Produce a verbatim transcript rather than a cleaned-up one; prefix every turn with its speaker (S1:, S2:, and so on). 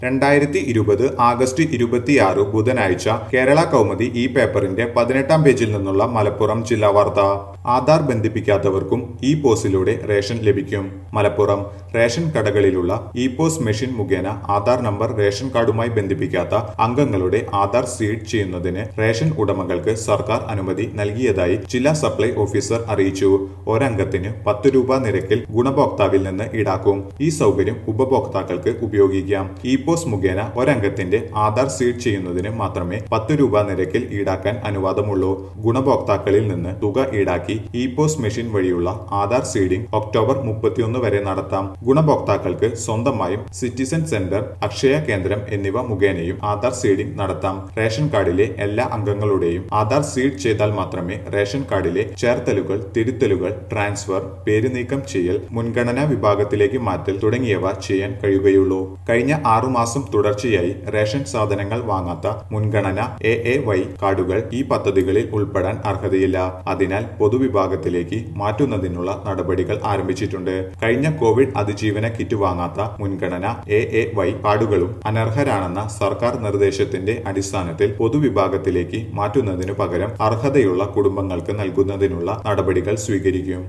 S1: രണ്ടായിരത്തി ഇരുപത് ആഗസ്റ്റ് ഇരുപത്തിയാറ് ബുധനാഴ്ച കേരള കൗമുദി ഈ പേപ്പറിന്റെ പതിനെട്ടാം പേജിൽ നിന്നുള്ള മലപ്പുറം ജില്ലാ വാർത്ത. ആധാർ ബന്ധിപ്പിക്കാത്തവർക്കും ഇ പോസിലൂടെ റേഷൻ ലഭിക്കും. മലപ്പുറം റേഷൻ കടകളിലുള്ള ഇ പോസ് മെഷീൻ മുഖേന ആധാർ നമ്പർ റേഷൻ കാർഡുമായി ബന്ധിപ്പിക്കാത്ത അംഗങ്ങളുടെ ആധാർ സീഡ് ചെയ്യുന്നതിന് റേഷൻ ഉടമകൾക്ക് സർക്കാർ അനുമതി നൽകിയതായി ജില്ലാ സപ്ലൈ ഓഫീസർ അറിയിച്ചു. ഒരംഗത്തിന് പത്ത് രൂപ നിരക്കിൽ ഗുണഭോക്താവിൽ നിന്ന് ഈടാക്കും. ഈ സൗകര്യം ഉപഭോക്താക്കൾക്ക് ഉപയോഗിക്കാം. ഇ പോസ് മുഖേന ഒരംഗത്തിന്റെ ആധാർ സീഡ് ചെയ്യുന്നതിന് മാത്രമേ പത്ത് രൂപ നിരക്കിൽ ഈടാക്കാൻ അനുവാദമുള്ളൂ. ഗുണഭോക്താക്കളിൽ നിന്ന് തുക ഈടാക്കി ഇ പോസ് മെഷീൻ വഴിയുള്ള ആധാർ സീഡിംഗ് ഒക്ടോബർ മുപ്പത്തിയൊന്ന് വരെ നടത്താം. ഗുണഭോക്താക്കൾക്ക് സ്വന്തമായും സിറ്റിസൺ സെന്റർ, അക്ഷയ കേന്ദ്രം എന്നിവ മുഖേനയും ആധാർ സീഡിംഗ് നടത്താം. റേഷൻ കാർഡിലെ എല്ലാ അംഗങ്ങളുടെയും ആധാർ സീഡ് ചെയ്താൽ മാത്രമേ റേഷൻ കാർഡിലെ ചേർത്തലുകൾ, തിരുത്തലുകൾ, ട്രാൻസ്ഫർ, പേര് നീക്കം ചെയ്യൽ, മുൻഗണനാ വിഭാഗത്തിലേക്ക് മാറ്റൽ തുടങ്ങിയവ ചെയ്യാൻ കഴിയുകയുള്ളൂ. കഴിഞ്ഞ ആറുമാസം തുടർച്ചയായി റേഷൻ സാധനങ്ങൾ വാങ്ങാത്ത മുൻഗണന എ എ വൈ കാർഡുകൾ ഈ പദ്ധതികളിൽ ഉൾപ്പെടാൻ അർഹതയില്ല. അതിനാൽ പൊതുവിഭാഗത്തിലേക്ക് മാറ്റുന്നതിനുള്ള നടപടികൾ ആരംഭിച്ചിട്ടുണ്ട്. കഴിഞ്ഞ കോവിഡ് അതിജീവന കിറ്റ് വാങ്ങാത്ത മുൻഗണന എ എ വൈ കാർഡുകളും അനർഹരാണെന്ന സർക്കാർ നിർദ്ദേശത്തിന്റെ അടിസ്ഥാനത്തിൽ പൊതുവിഭാഗത്തിലേക്ക് മാറ്റുന്നതിനു പകരം അർഹതയുള്ള കുടുംബങ്ങൾക്ക് നൽകുന്നതിനുള്ള നടപടികൾ സ്വീകരിക്കും.